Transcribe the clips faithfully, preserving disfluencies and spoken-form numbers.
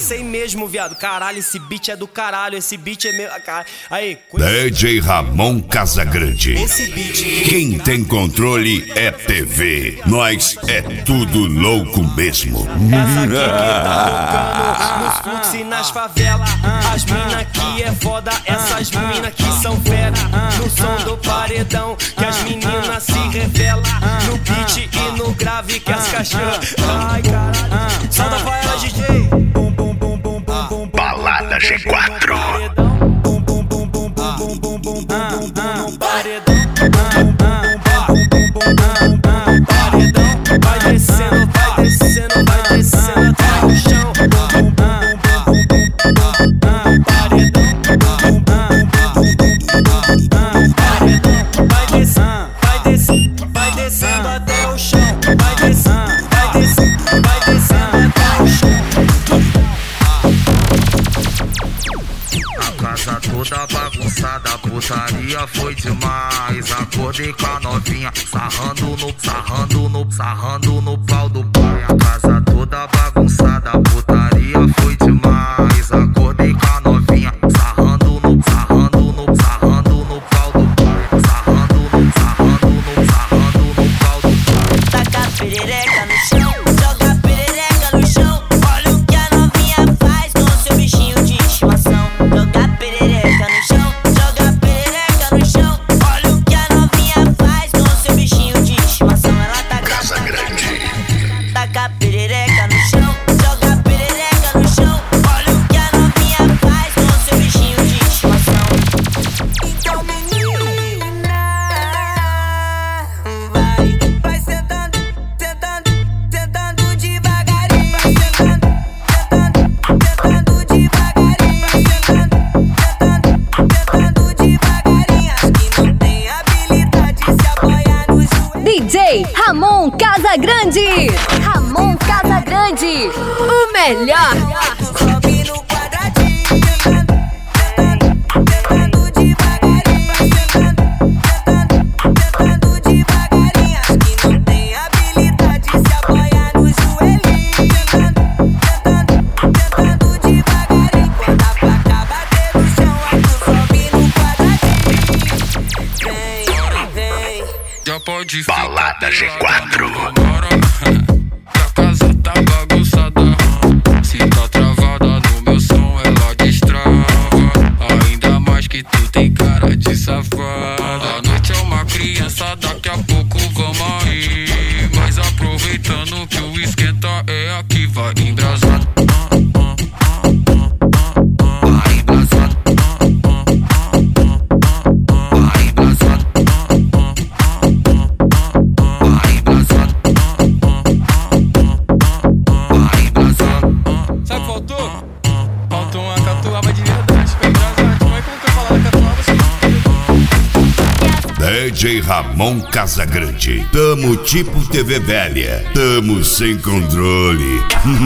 sei mesmo, viado. Caralho, esse beat é do caralho. Esse beat é meu. Aí, D J Ramon Casagrande. Esse beat. Quem tem controle é T V. Nós é tudo louco mesmo. Essa aqui que tá tocando nos fluxos e nas favelas. As mina que é foda, essas mina que são fera. No som do paredão, que as meninas se revelam. No beat e no grave, que as cachorras. Ai, caralho. Solta pra ela, D J. Balada G quatro. Vai descendo, vai descendo, vai descendo até o chão. Vai descendo, vai descendo, vai descendo até o chão. Vai descendo, vai descendo, vai descendo até o chão. A casa toda bagunçada, putaria foi demais. Acordei com a novinha, sarrando no, sarrando no, sarrando no pau do pai. A casa toda bagunçada, putaria foi demais. Acordei com a novinha, sarrando no, sarrando no, sarrando no pau do pai. Sarrando no, sarrando no, sarrando no pau do pai. Taca a perereca no chão, joga a perereca no chão. Olha o que a novinha faz com seu bichinho de estimação. Joga a perereca no chão, joga a perereca no chão. Olha o que a novinha faz com seu bichinho de estimação. Ela taca Casagrande. taca a perereca no chão, joga a perereca no chão. Olha o que a novinha faz com seu bichinho de estimação. Então menina, vai, vai sentando, sentando, sentando devagarinho. Vai sentando, sentando, sentando devagarinho. Vai sentando, sentando, sentando devagarinho. Acho que não tem habilidade se apoiar no joelho. D J Ramon Casagrande. Ramon Casagrande, o melhor. Sobe no quadradinho, sentando, sentando, sentando devagarinho. Vai sentando, sentando, sentando devagarinho. Acho que não tem habilidade se apoiar no joelhinho. Sentando, sentando, sentando devagarinho. Quando a placa bater no chão, aí tu sobe no quadradinho. Vem, vem. Já pode Balada G quatro. A casa tá bagunçada. Se tá travada no meu som, ela destrava. Ainda mais que tu tem cara de safada. A noite é uma criança, daqui a pouco vamos aí. Mas aproveitando que o esquenta é aqui, vai embrasado. Vai embrasado. Vai embrasado. Vai embrasado. Vai embrasado. Sabe o que faltou? Faltou uma catuaba de verdade. Foi embrasado. Como é que eu tô falando catuaba? D J Ramon Casagrande. Tamo tipo T V velha. Tamo sem controle.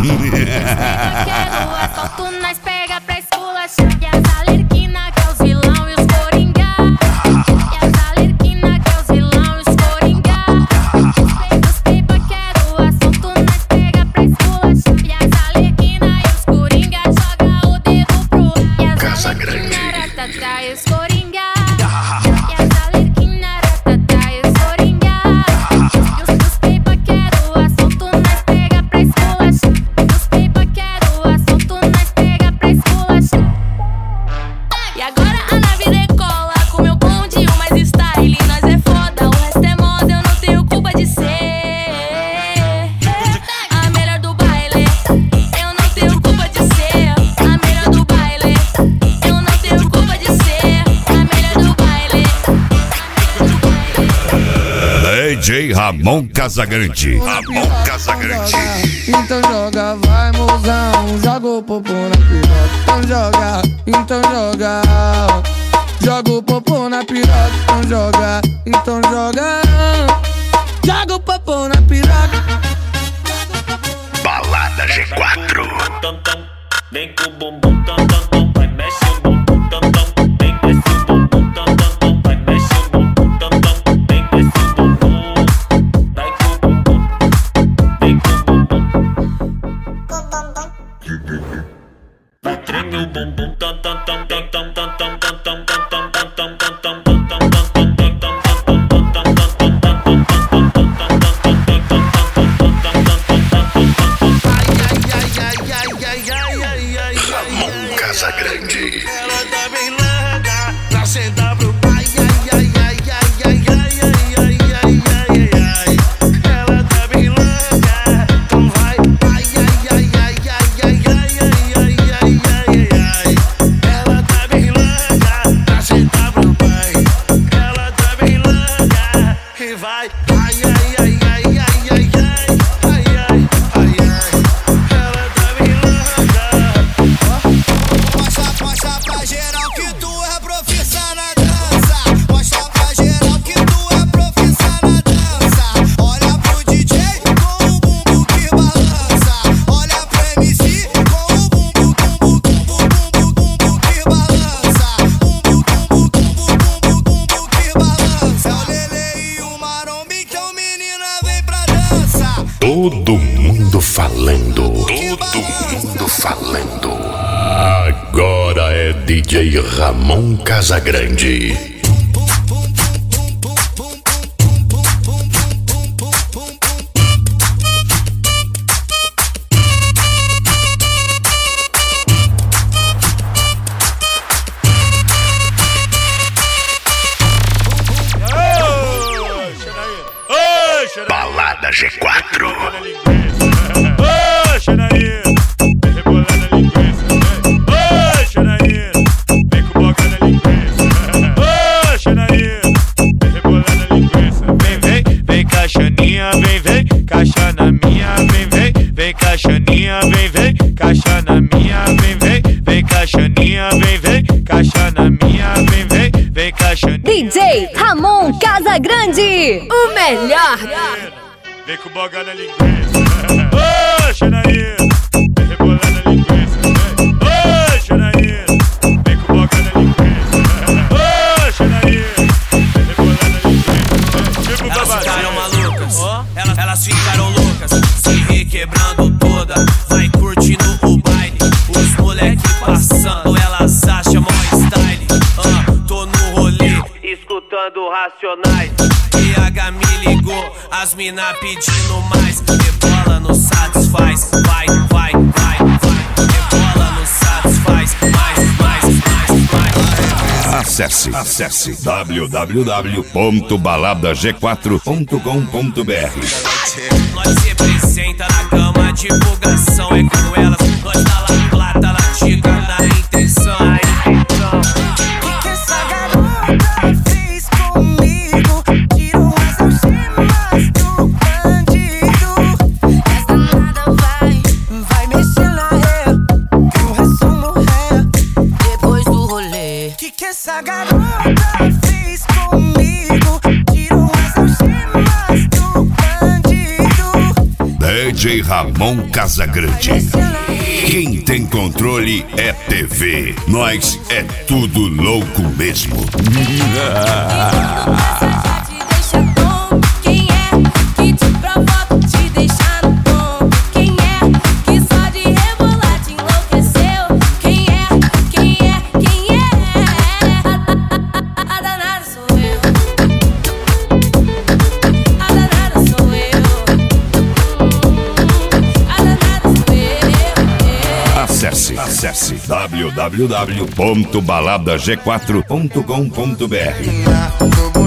Quero assalto, nós pega pra esculachar. E as alerquina que é os vilão e os coringa. E as alerquina que é os vilão e os coringa. Os peipa quero assalto, nós pega pra esculachar. E as alerquina e os coringa joga o dedo pro ar. E as Casagrande. alerquina ratatá e os coringa. E as alerquina ratatá e os coringa. E os peipa quero assalto, nós pega pra esculachar. Os peipa quero assalto, nós pega pra esculachar. E agora a nave decola com meu bonde, o mais style. Nós é foda, o resto é moda, eu não tenho culpa de ser a melhor do baile. Eu não tenho culpa de ser a melhor do baile. Eu não tenho culpa de ser a melhor do baile. D J Ramon Casagrande. Ramon Casagrande. Então joga, vai mozão. Joga o popô na piroca. Então joga, então joga. Joga o popô na piroca. Então joga, então joga. Joga o popô na piroca. Balada G quatro. Vem com o bumbum tam tam tam, vai mexe o bumbum tam tam. Vem com esse bumbum tam tam tam, vai mexe o bumbum tam tam. Vem com esse bumbum, vai com o bumbum, vem com o bumbum. Todo mundo falando. Agora é D J Ramon Casagrande. Balada G quatro. Ô, Xanaína, vem rebolar na linguiça. Ô, Xanaína, vem com boca na linguiça. Ô, Xanaína, vem rebolar na linguiça. Vem, vem, vem caixaninha, vem, vem, caixa na minha, vem, vem, vem caixaninha, vem, vem, caixa na minha, vem, vem, vem caixaninha, vem, vem, caixa na minha, vem, vem, vem caixaninha. D J Ramon Casagrande, o melhor. Vem com boga na linguiça. Ô, Xanaína, vem rebolar na linguiça. Ô, Xanaína, vem com boga na linguiça. Ô, Xanaína, vem rebolar na linguiça. Tipo Elas babado. ficaram malucas, elas, elas ficaram loucas, se requebrando toda, vai curtindo o baile. Os moleque passando, elas acham mó style. Ah, tô no rolê, escutando Racionais. P H me ligou, as mina pedindo mais. Rebola no satisfaz, vai, vai, vai, vai. Rebola no satisfaz, mais, mais, mais, mais. Acesse, acesse w w w ponto balada g quatro ponto com ponto b r. Nós representa na cama, divulgação é com elas. Nós tá lá plata, ela diga na intenção. Que que essa garota fez comigo? Tirou as algemas do bandido. Essa nada vai, vai mexer na ré, que o resto morrer depois do rolê. Que que essa garota fez comigo? Tirou as algemas do bandido. D J Ramon Casagrande. Quem tem controle é T V. Nós é tudo louco mesmo. Quem é que te provoca, te deixa no tom? Quem é que só de rebolar te enlouqueceu? Quem é, quem é, quem é? A, a, a danada sou eu. A danada sou eu. A danada sou eu. Acesse, acesse w w w ponto balada g quatro ponto com ponto b r.